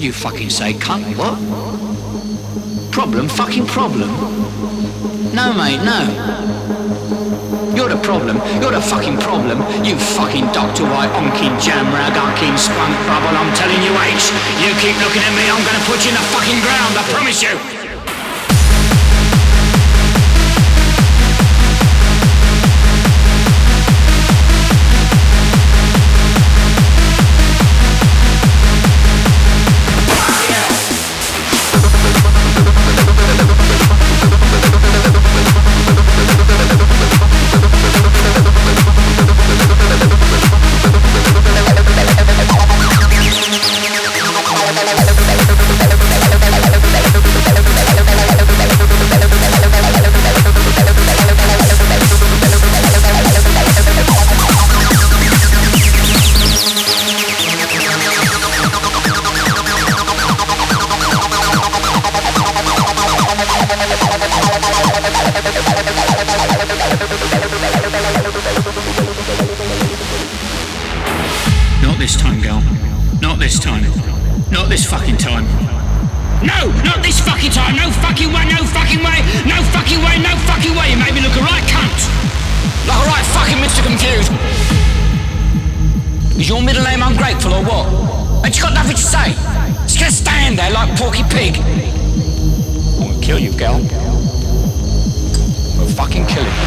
do you fucking say, cunt? What? Problem? Fucking problem? No, mate, no. You're the problem. You're the fucking problem. You fucking Dr. White, onking jam rag, onking spunk bubble. I'm telling you, H, you keep looking at me, I'm gonna put you in the fucking ground, I promise you. Not this time, girl. Not this time. Not this fucking time. No! Not this fucking time! No fucking way! No fucking way! No fucking way! No fucking way! You made me look a right cunt! Like a right fucking Mr. Confused! Is your middle name ungrateful or what? Ain't you got nothing to say? Just gonna stand there like Porky Pig. I'm gonna kill you, girl. I'm gonna fucking kill you.